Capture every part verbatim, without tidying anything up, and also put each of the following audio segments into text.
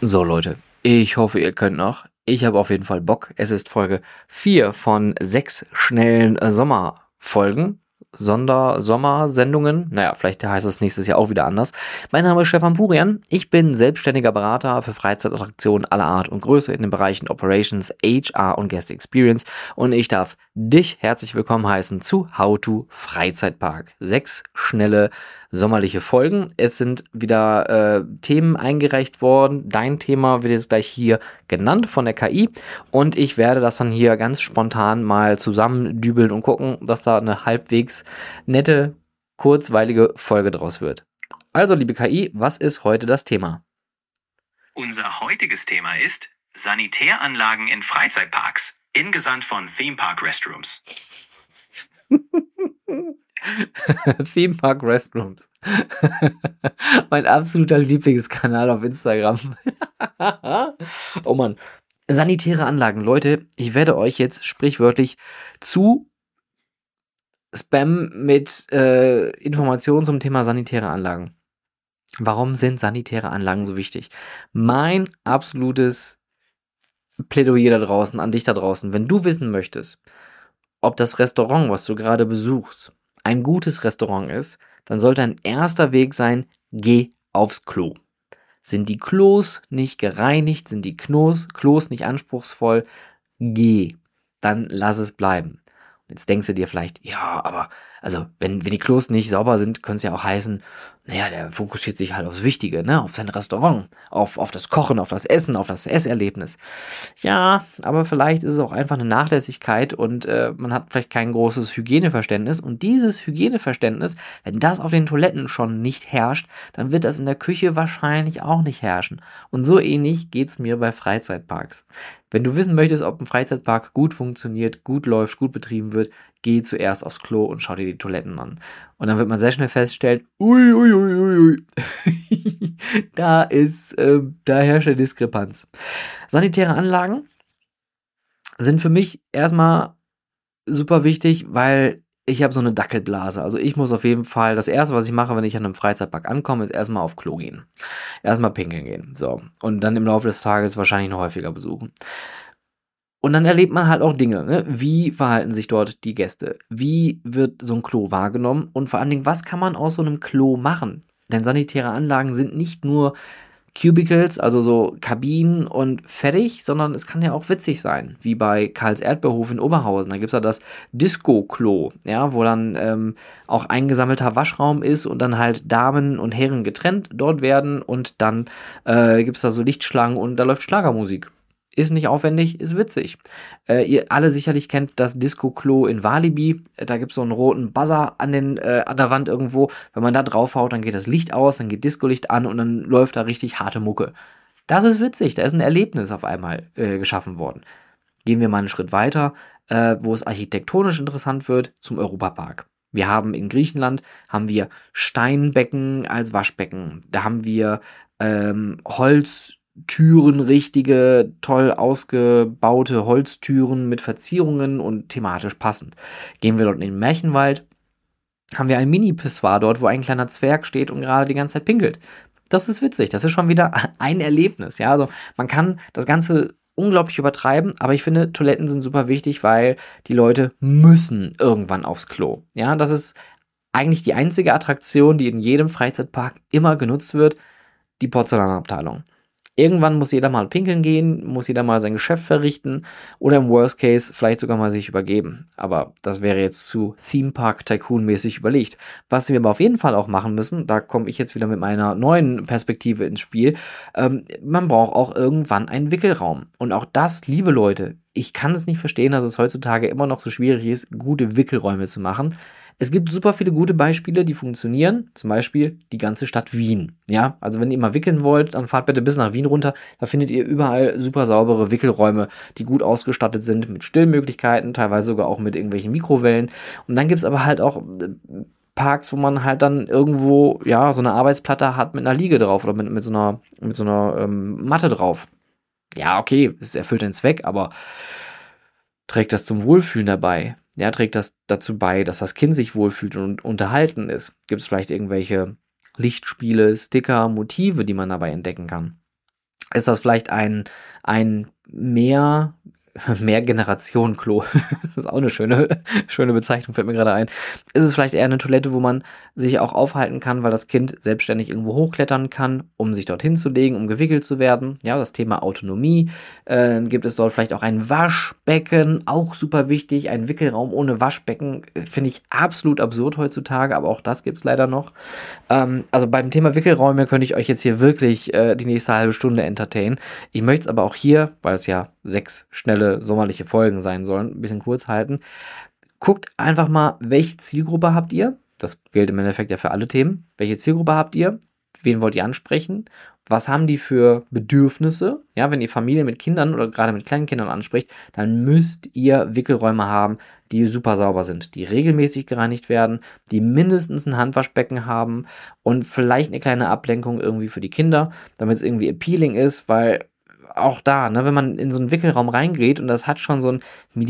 So Leute, ich hoffe, ihr könnt noch. Ich habe auf jeden Fall Bock. Es ist Folge vier von sechs schnellen äh, Sommerfolgen. Sonder-Sommersendungen. Naja, vielleicht heißt es nächstes Jahr auch wieder anders. Mein Name ist Stefan Burian. Ich bin selbstständiger Berater für Freizeitattraktionen aller Art und Größe in den Bereichen Operations, H R und Guest Experience. Und ich darf dich herzlich willkommen heißen zu How to Freizeitpark. Sechs schnelle sommerliche Folgen. Es sind wieder äh, Themen eingereicht worden. Dein Thema wird jetzt gleich hier genannt von der K I und ich werde das dann hier ganz spontan mal zusammendübeln und gucken, dass da eine halbwegs nette, kurzweilige Folge draus wird. Also, liebe K I, was ist heute das Thema? Unser heutiges Thema ist Sanitäranlagen in Freizeitparks, ingesandt von Theme Park Restrooms. Theme Park Restrooms. Mein absoluter Lieblingskanal auf Instagram. Oh Mann. Sanitäre Anlagen. Leute, ich werde euch jetzt sprichwörtlich zu spammen mit äh, Informationen zum Thema sanitäre Anlagen. Warum sind sanitäre Anlagen so wichtig? Mein absolutes Plädoyer da draußen, an dich da draußen, wenn du wissen möchtest, ob das Restaurant, was du gerade besuchst, ein gutes Restaurant ist, dann sollte ein erster Weg sein, geh aufs Klo. Sind die Klos nicht gereinigt, sind die Klos, Klos nicht anspruchsvoll, geh, dann lass es bleiben. Und jetzt denkst du dir vielleicht, ja, aber also wenn, wenn die Klos nicht sauber sind, könnte es ja auch heißen, naja, der fokussiert sich halt aufs Wichtige, ne, auf sein Restaurant, auf, auf das Kochen, auf das Essen, auf das Esserlebnis. Ja, aber vielleicht ist es auch einfach eine Nachlässigkeit und äh, man hat vielleicht kein großes Hygieneverständnis. Und dieses Hygieneverständnis, wenn das auf den Toiletten schon nicht herrscht, dann wird das in der Küche wahrscheinlich auch nicht herrschen. Und so ähnlich geht es mir bei Freizeitparks. Wenn du wissen möchtest, ob ein Freizeitpark gut funktioniert, gut läuft, gut betrieben wird, geh zuerst aufs Klo und schau dir die Toiletten an. Und dann wird man sehr schnell feststellen, ui, ui, ui, ui, ui. da ist, äh, da herrscht eine Diskrepanz. Sanitäre Anlagen sind für mich erstmal super wichtig, weil ich habe so eine Dackelblase. Also ich muss auf jeden Fall, das Erste, was ich mache, wenn ich an einem Freizeitpark ankomme, ist erstmal auf Klo gehen. Erstmal pinkeln gehen. So. Und dann im Laufe des Tages wahrscheinlich noch häufiger besuchen. Und dann erlebt man halt auch Dinge, ne? Wie verhalten sich dort die Gäste? Wie wird so ein Klo wahrgenommen? Und vor allen Dingen, was kann man aus so einem Klo machen? Denn sanitäre Anlagen sind nicht nur Cubicles, also so Kabinen und fertig, sondern es kann ja auch witzig sein, wie bei Karls Erdbeerhof in Oberhausen. Da gibt es ja das Disco-Klo, ja, wo dann ähm, auch eingesammelter Waschraum ist und dann halt Damen und Herren getrennt dort werden und dann äh, gibt es da so Lichtschlangen und da läuft Schlagermusik. Ist nicht aufwendig, ist witzig. Äh, ihr alle sicherlich kennt das Disco-Klo in Walibi. Da gibt es so einen roten Buzzer an, den, äh, an der Wand irgendwo. Wenn man da draufhaut, dann geht das Licht aus, dann geht Disco-Licht an und dann läuft da richtig harte Mucke. Das ist witzig, da ist ein Erlebnis auf einmal äh, geschaffen worden. Gehen wir mal einen Schritt weiter, äh, wo es architektonisch interessant wird, zum Europapark. Wir haben in Griechenland haben wir Steinbecken als Waschbecken. Da haben wir ähm, Holz Türen, richtige, toll ausgebaute Holztüren mit Verzierungen und thematisch passend. Gehen wir dort in den Märchenwald, haben wir ein Mini-Pissoir dort, wo ein kleiner Zwerg steht und gerade die ganze Zeit pinkelt. Das ist witzig, das ist schon wieder ein Erlebnis. Ja, also man kann das Ganze unglaublich übertreiben, aber ich finde, Toiletten sind super wichtig, weil die Leute müssen irgendwann aufs Klo. Ja, das ist eigentlich die einzige Attraktion, die in jedem Freizeitpark immer genutzt wird, die Porzellanabteilung. Irgendwann muss jeder mal pinkeln gehen, muss jeder mal sein Geschäft verrichten oder im Worst Case vielleicht sogar mal sich übergeben. Aber das wäre jetzt zu Theme Park Tycoon-mäßig überlegt. Was wir aber auf jeden Fall auch machen müssen, da komme ich jetzt wieder mit meiner neuen Perspektive ins Spiel, ähm, man braucht auch irgendwann einen Wickelraum. Und auch das, liebe Leute, ich kann es nicht verstehen, dass es heutzutage immer noch so schwierig ist, gute Wickelräume zu machen. Es gibt super viele gute Beispiele, die funktionieren. Zum Beispiel die ganze Stadt Wien. Ja, also wenn ihr mal wickeln wollt, dann fahrt bitte bis nach Wien runter. Da findet ihr überall super saubere Wickelräume, die gut ausgestattet sind mit Stillmöglichkeiten, teilweise sogar auch mit irgendwelchen Mikrowellen. Und dann gibt es aber halt auch Parks, wo man halt dann irgendwo, ja, so eine Arbeitsplatte hat mit einer Liege drauf oder mit, mit so einer, mit so einer ähm, Matte drauf. Ja, okay, es erfüllt den Zweck, aber trägt das zum Wohlfühlen dabei? Ja, trägt das dazu bei, dass das Kind sich wohlfühlt und unterhalten ist? Gibt es vielleicht irgendwelche Lichtspiele, Sticker, Motive, die man dabei entdecken kann? ist das vielleicht ein, ein mehr, mehr Generation-Klo. Das ist auch eine schöne, schöne Bezeichnung, fällt mir gerade ein. Ist es vielleicht eher eine Toilette, wo man sich auch aufhalten kann, weil das Kind selbstständig irgendwo hochklettern kann, um sich dorthin zu legen, um gewickelt zu werden. Ja, das Thema Autonomie. Ähm, gibt es dort vielleicht auch ein Waschbecken, auch super wichtig. Ein Wickelraum ohne Waschbecken äh, finde ich absolut absurd heutzutage, aber auch das gibt es leider noch. Ähm, also beim Thema Wickelräume könnte ich euch jetzt hier wirklich äh, die nächste halbe Stunde entertainen. Ich möchte es aber auch hier, weil es ja sechs schnelle sommerliche Folgen sein sollen, ein bisschen kurz halten. Guckt einfach mal, welche Zielgruppe habt ihr? Das gilt im Endeffekt ja für alle Themen. Welche Zielgruppe habt ihr? Wen wollt ihr ansprechen? Was haben die für Bedürfnisse? Ja, wenn ihr Familien mit Kindern oder gerade mit kleinen Kindern anspricht, dann müsst ihr Wickelräume haben, die super sauber sind, die regelmäßig gereinigt werden, die mindestens ein Handwaschbecken haben und vielleicht eine kleine Ablenkung irgendwie für die Kinder, damit es irgendwie appealing ist, weil auch da, ne, wenn man in so einen Wickelraum reingeht und das hat schon so einen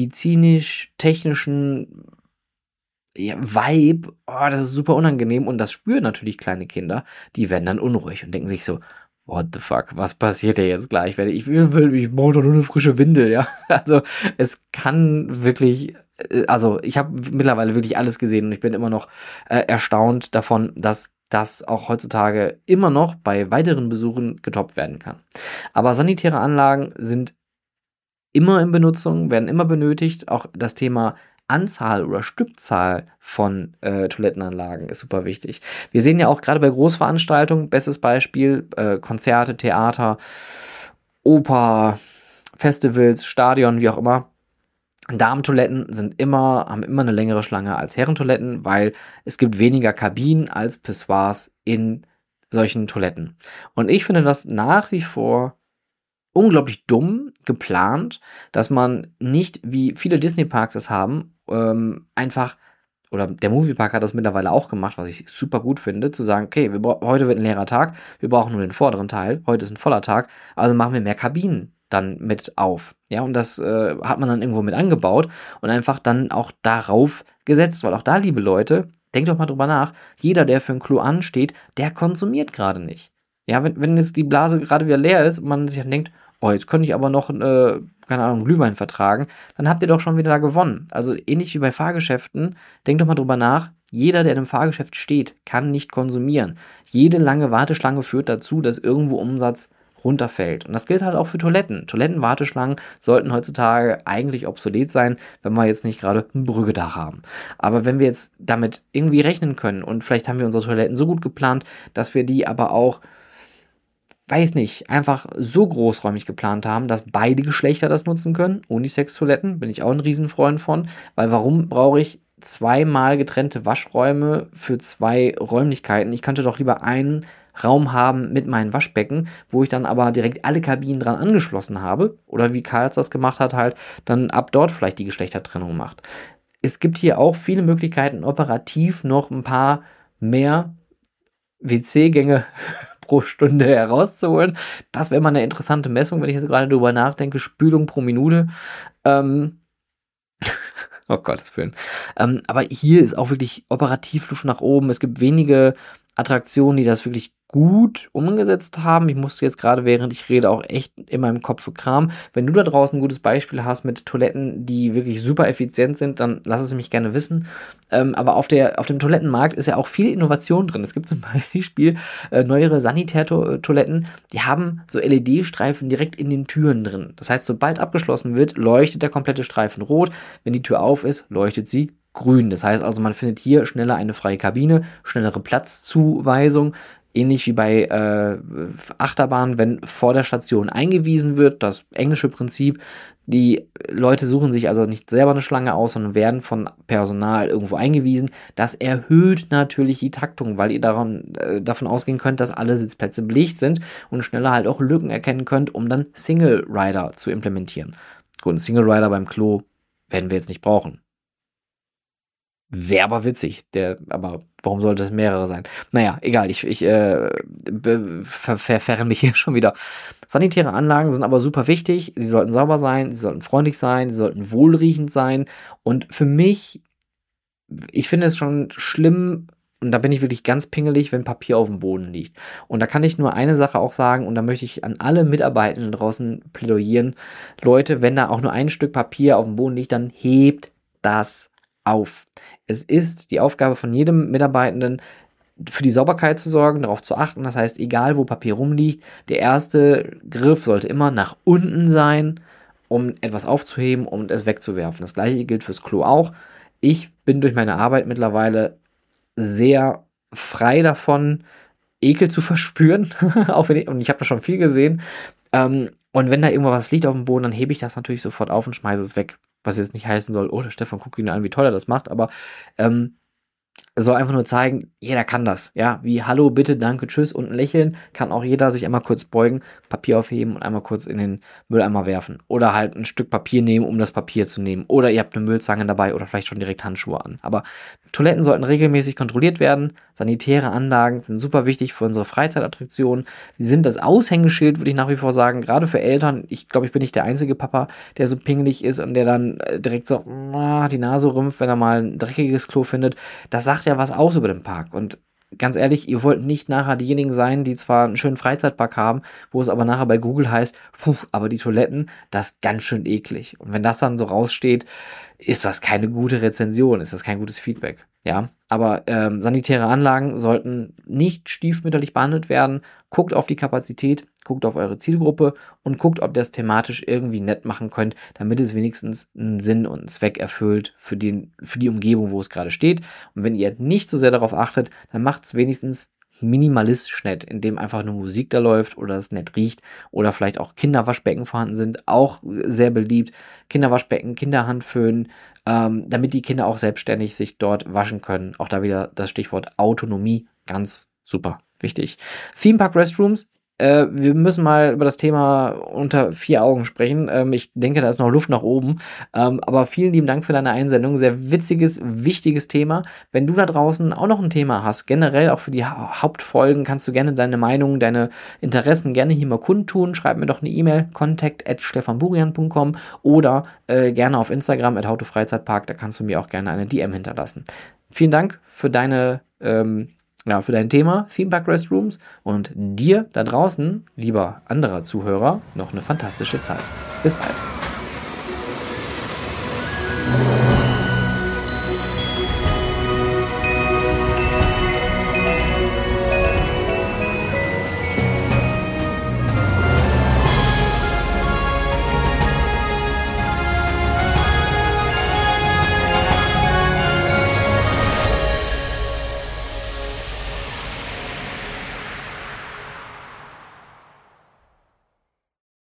medizinisch-technischen ja, Vibe, oh, das ist super unangenehm und das spüren natürlich kleine Kinder, die werden dann unruhig und denken sich so, what the fuck, was passiert hier jetzt gleich? Ich will, will ich brauche doch nur eine frische Windel, ja. Also es kann wirklich, äh, also ich habe mittlerweile wirklich alles gesehen und ich bin immer noch äh, erstaunt davon, dass das auch heutzutage immer noch bei weiteren Besuchen getoppt werden kann. Aber sanitäre Anlagen sind immer in Benutzung, werden immer benötigt. Auch das Thema Anzahl oder Stückzahl von äh, Toilettenanlagen ist super wichtig. Wir sehen ja auch gerade bei Großveranstaltungen, bestes Beispiel, äh, Konzerte, Theater, Oper, Festivals, Stadion, wie auch immer. Damentoiletten sind immer, haben immer eine längere Schlange als Herrentoiletten, weil es gibt weniger Kabinen als Pissoirs in solchen Toiletten. Und ich finde das nach wie vor unglaublich dumm geplant, dass man nicht, wie viele Disney-Parks es haben, ähm, einfach, oder der Moviepark hat das mittlerweile auch gemacht, was ich super gut finde, zu sagen, okay, wir heute wird ein leerer Tag, wir brauchen nur den vorderen Teil, heute ist ein voller Tag, also machen wir mehr Kabinen dann mit auf. Ja, und das äh, hat man dann irgendwo mit angebaut und einfach dann auch darauf gesetzt, weil auch da, liebe Leute, denkt doch mal drüber nach, jeder, der für ein Klo ansteht, der konsumiert gerade nicht. Ja, wenn, wenn jetzt die Blase gerade wieder leer ist und man sich dann denkt, oh, jetzt könnte ich aber noch, äh, keine Ahnung, Glühwein vertragen, dann habt ihr doch schon wieder da gewonnen. Also ähnlich wie bei Fahrgeschäften, denkt doch mal drüber nach, jeder, der in einem Fahrgeschäft steht, kann nicht konsumieren. Jede lange Warteschlange führt dazu, dass irgendwo Umsatz runterfällt. Und das gilt halt auch für Toiletten. Toilettenwarteschlangen sollten heutzutage eigentlich obsolet sein, wenn wir jetzt nicht gerade ein Brüggedach haben. Aber wenn wir jetzt damit irgendwie rechnen können und vielleicht haben wir unsere Toiletten so gut geplant, dass wir die aber auch, weiß nicht, einfach so großräumig geplant haben, dass beide Geschlechter das nutzen können. Unisex-Toiletten bin ich auch ein Riesenfreund von, weil warum brauche ich zweimal getrennte Waschräume für zwei Räumlichkeiten? Ich könnte doch lieber einen Raum haben mit meinem Waschbecken, wo ich dann aber direkt alle Kabinen dran angeschlossen habe. Oder wie Karls das gemacht hat, halt dann ab dort vielleicht die Geschlechtertrennung macht. Es gibt hier auch viele Möglichkeiten, operativ noch ein paar mehr W C-Gänge pro Stunde herauszuholen. Das wäre mal eine interessante Messung, wenn ich jetzt gerade drüber nachdenke. Spülung pro Minute. Ähm, oh Gottes Willen. Ähm, aber hier ist auch wirklich operativ Luft nach oben. Es gibt wenige Attraktionen, die das wirklich gut umgesetzt haben. Ich musste jetzt gerade, während ich rede, auch echt in meinem Kopf für Kram. Wenn du da draußen ein gutes Beispiel hast mit Toiletten, die wirklich super effizient sind, dann lass es mich gerne wissen. Ähm, aber auf, der, auf dem Toilettenmarkt ist ja auch viel Innovation drin. Es gibt zum Beispiel äh, neuere Sanitärtoiletten, die haben so L E D-Streifen direkt in den Türen drin. Das heißt, sobald abgeschlossen wird, leuchtet der komplette Streifen rot. Wenn die Tür auf ist, leuchtet sie grün. Das heißt also, man findet hier schneller eine freie Kabine, schnellere Platzzuweisung. Ähnlich wie bei äh, Achterbahnen, wenn vor der Station eingewiesen wird, das englische Prinzip. Die Leute suchen sich also nicht selber eine Schlange aus, sondern werden von Personal irgendwo eingewiesen. Das erhöht natürlich die Taktung, weil ihr daran, äh, davon ausgehen könnt, dass alle Sitzplätze belegt sind und schneller halt auch Lücken erkennen könnt, um dann Single Rider zu implementieren. Gut, ein Single Rider beim Klo werden wir jetzt nicht brauchen. Wäre aber witzig, der, aber warum sollte es mehrere sein? Naja, egal, ich, ich äh, ver verferne mich hier schon wieder. Sanitäre Anlagen sind aber super wichtig, sie sollten sauber sein, sie sollten freundlich sein, sie sollten wohlriechend sein und für mich, ich finde es schon schlimm, und da bin ich wirklich ganz pingelig, wenn Papier auf dem Boden liegt. Und da kann ich nur eine Sache auch sagen, und da möchte ich an alle Mitarbeitenden draußen plädieren. Leute, wenn da auch nur ein Stück Papier auf dem Boden liegt, dann hebt das auf. Es ist die Aufgabe von jedem Mitarbeitenden, für die Sauberkeit zu sorgen, darauf zu achten. Das heißt, egal wo Papier rumliegt, der erste Griff sollte immer nach unten sein, um etwas aufzuheben, um es wegzuwerfen. Das gleiche gilt fürs Klo auch. Ich bin durch meine Arbeit mittlerweile sehr frei davon, Ekel zu verspüren. Auch wenn ich, und ich habe da schon viel gesehen. Ähm, und wenn da irgendwo was liegt auf dem Boden, dann hebe ich das natürlich sofort auf und schmeiße es weg. Was jetzt nicht heißen soll, oh, der Stefan, guck ihn an, wie toll er das macht. Aber ähm, es soll einfach nur zeigen, jeder kann das. Ja, wie Hallo, bitte, danke, tschüss und ein Lächeln kann auch jeder sich einmal kurz beugen, Papier aufheben und einmal kurz in den Mülleimer werfen. Oder halt ein Stück Papier nehmen, um das Papier zu nehmen. Oder ihr habt eine Müllzange dabei oder vielleicht schon direkt Handschuhe an. Aber Toiletten sollten regelmäßig kontrolliert werden. Sanitäre Anlagen sind super wichtig für unsere Freizeitattraktionen. Sie sind das Aushängeschild, würde ich nach wie vor sagen, gerade für Eltern. Ich glaube, ich bin nicht der einzige Papa, der so pingelig ist und der dann direkt so ah, die Nase rümpft, wenn er mal ein dreckiges Klo findet. Das sagt ja was aus über den Park. Und ganz ehrlich, ihr wollt nicht nachher diejenigen sein, die zwar einen schönen Freizeitpark haben, wo es aber nachher bei Google heißt, puh, aber die Toiletten, das ist ganz schön eklig. Und wenn das dann so raussteht, ist das keine gute Rezension, ist das kein gutes Feedback. Ja, aber ähm, sanitäre Anlagen sollten nicht stiefmütterlich behandelt werden. Guckt auf die Kapazität, guckt auf eure Zielgruppe und guckt, ob ihr es thematisch irgendwie nett machen könnt, damit es wenigstens einen Sinn und einen Zweck erfüllt für, den, für die Umgebung, wo es gerade steht. Und wenn ihr nicht so sehr darauf achtet, dann macht es wenigstens minimalistisch nett, indem einfach nur Musik da läuft oder es nett riecht oder vielleicht auch Kinderwaschbecken vorhanden sind, auch sehr beliebt. Kinderwaschbecken, Kinderhandföhn, ähm, damit die Kinder auch selbstständig sich dort waschen können. Auch da wieder das Stichwort Autonomie, ganz super wichtig. Theme Park Restrooms. Äh, wir müssen mal über das Thema unter vier Augen sprechen. Ähm, ich denke, da ist noch Luft nach oben. Ähm, aber vielen lieben Dank für deine Einsendung. Sehr witziges, wichtiges Thema. Wenn du da draußen auch noch ein Thema hast, generell auch für die ha- Hauptfolgen, kannst du gerne deine Meinung, deine Interessen gerne hier mal kundtun. Schreib mir doch eine E-Mail, contact at stefanburian punkt com oder äh, gerne auf Instagram at hautofreizeitpark. Da kannst du mir auch gerne eine D M hinterlassen. Vielen Dank für deine ähm, Ja, für dein Thema, Theme Park Restrooms, und dir da draußen, lieber anderer Zuhörer, noch eine fantastische Zeit. Bis bald.